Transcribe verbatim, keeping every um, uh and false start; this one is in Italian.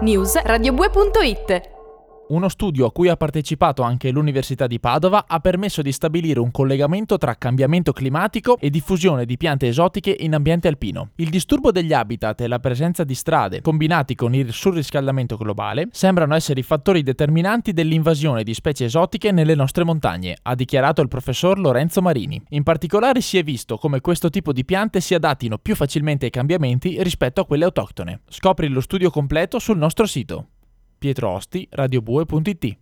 News radiobue punto it. Uno studio a cui ha partecipato anche l'Università di Padova ha permesso di stabilire un collegamento tra cambiamento climatico e diffusione di piante esotiche in ambiente alpino. Il disturbo degli habitat e la presenza di strade, combinati con il surriscaldamento globale, sembrano essere i fattori determinanti dell'invasione di specie esotiche nelle nostre montagne, ha dichiarato il professor Lorenzo Marini. In particolare si è visto come questo tipo di piante si adattino più facilmente ai cambiamenti rispetto a quelle autoctone. Scopri lo studio completo sul nostro sito. Pietro Osti, radiobue punto it.